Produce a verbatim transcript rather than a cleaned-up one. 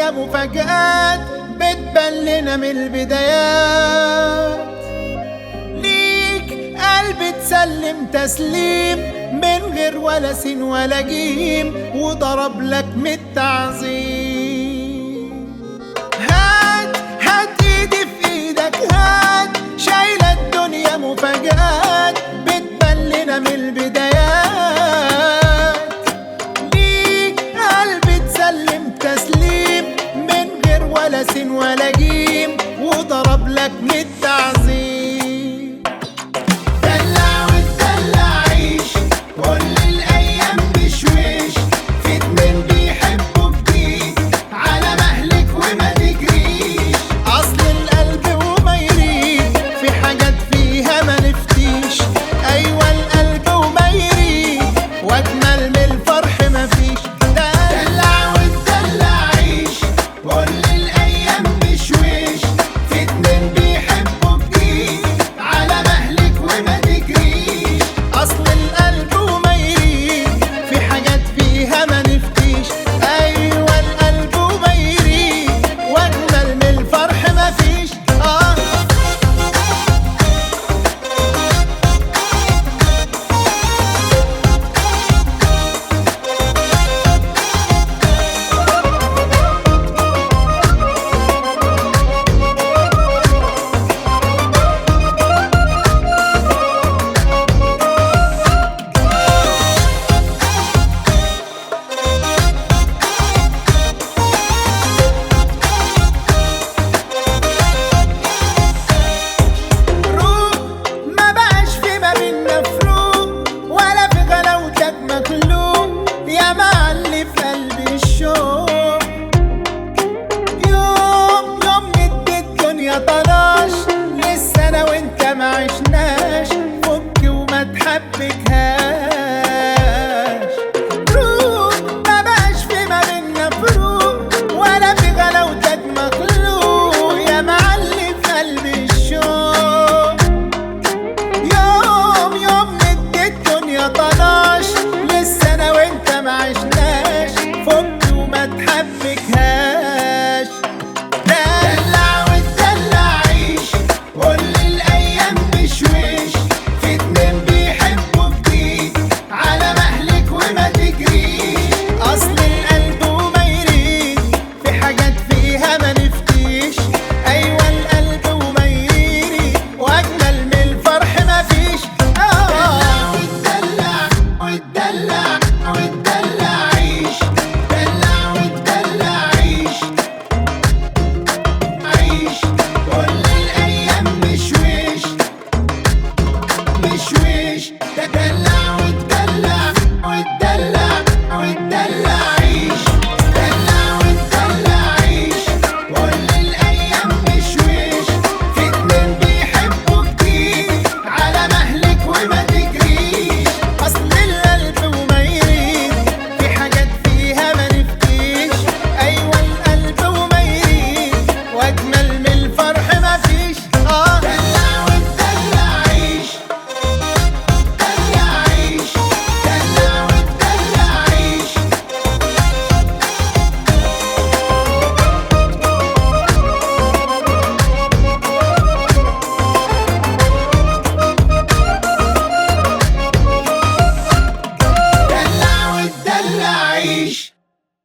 الدنيا مفاجآت بتبان لنا من البدايات. ليك قلب تسلم تسليم من غير ولا سين ولا جيم، وضرب لك من التعظيم. هات هات ايدي في ايدك، هات شايلة الدنيا مفاجآت بتبان لنا من البدايات. ليك قلب تسلم تسليم من غير ولا سين ولا جيم، وضرب لك من التعظيم. دلع واتدلع عيش كل الايام بشويش، في اتنين بيحبوا جديد على مهلك وما تجريش. اصل القلب وما يريد في حاجات فيها ما نفتيش. ايوه القلب وما يريد واجمل من الفرح مفيش. دلع واتدلع عيش كل الايام بشويش، في اتنين بيحبوا جديد على مهلك وما تجريش. اصل القلب وما يريد في حاجات فيها ما نفتيش. ايوه القلب وما يريد واجمل من الفرح مفيش. اه ما بقاش في ما بينا فروق ولا في غلاوتك مخلوق، يا معلي في قلبي الشوق. يوم يوم ندي الدنيا طناش، لسه انا وانت ما عشناش. فك وما تحبك